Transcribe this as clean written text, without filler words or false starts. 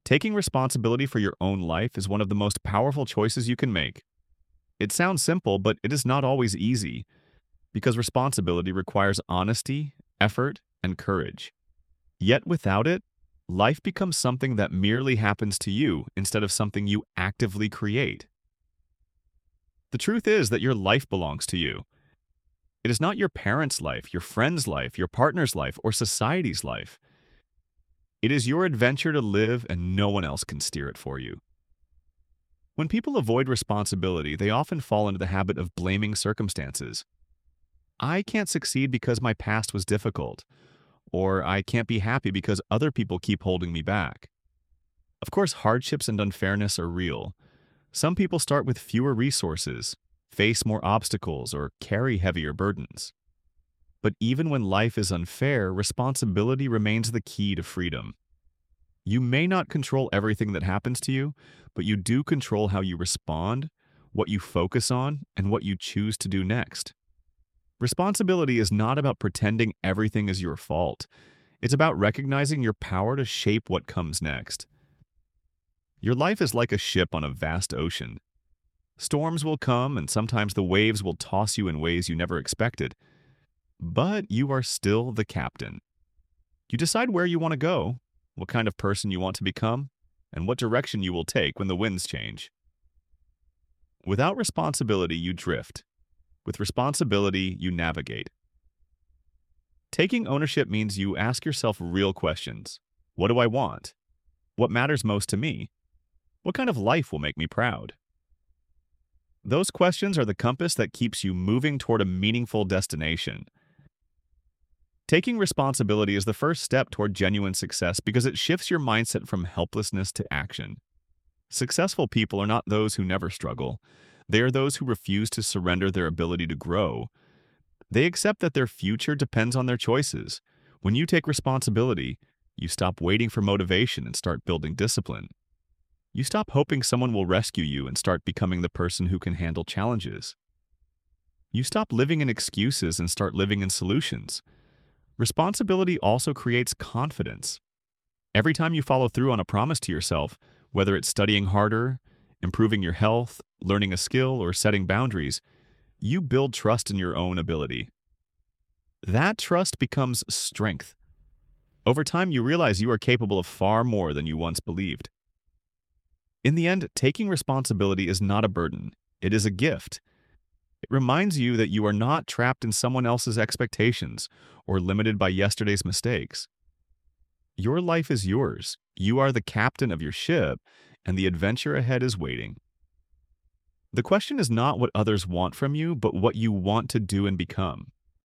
Taking responsibility for your own life is one of the most powerful choices you can make. It sounds simple, but it is not always easy, because responsibility requires honesty, effort, and courage. Yet without it, life becomes something that merely happens to you instead of something you actively create. The truth is that your life belongs to you. It is not your parents' life, your friend's life, your partner's life, or society's life. It is your adventure to live, and no one else can steer it for you. When people avoid responsibility, they often fall into the habit of blaming circumstances. I can't succeed because my past was difficult, or I can't be happy because other people keep holding me back. Of course, hardships and unfairness are real. Some people start with fewer resources, face more obstacles, or carry heavier burdens. But even when life is unfair, responsibility remains the key to freedom. You may not control everything that happens to you, but you do control how you respond, what you focus on, and what you choose to do next. Responsibility is not about pretending everything is your fault. It's about recognizing your power to shape what comes next. Your life is like a ship on a vast ocean. Storms will come, and sometimes the waves will toss you in ways you never expected. But you are still the captain. You decide where you want to go, what kind of person you want to become, and what direction you will take when the winds change. Without responsibility, you drift. With responsibility, you navigate. Taking ownership means you ask yourself real questions. What do I want? What matters most to me? What kind of life will make me proud? Those questions are the compass that keeps you moving toward a meaningful destination. Taking responsibility is the first step toward genuine success because it shifts your mindset from helplessness to action. Successful people are not those who never struggle. They are those who refuse to surrender their ability to grow. They accept that their future depends on their choices. When you take responsibility, you stop waiting for motivation and start building discipline. You stop hoping someone will rescue you and start becoming the person who can handle challenges. You stop living in excuses and start living in solutions. Responsibility also creates confidence. Every time you follow through on a promise to yourself, whether it's studying harder, improving your health, learning a skill, or setting boundaries, you build trust in your own ability. That trust becomes strength. Over time, you realize you are capable of far more than you once believed. In the end, taking responsibility is not a burden. It is a gift. It reminds you that you are not trapped in someone else's expectations or limited by yesterday's mistakes. Your life is yours. You are the captain of your ship, and the adventure ahead is waiting. The question is not what others want from you, but what you want to do and become.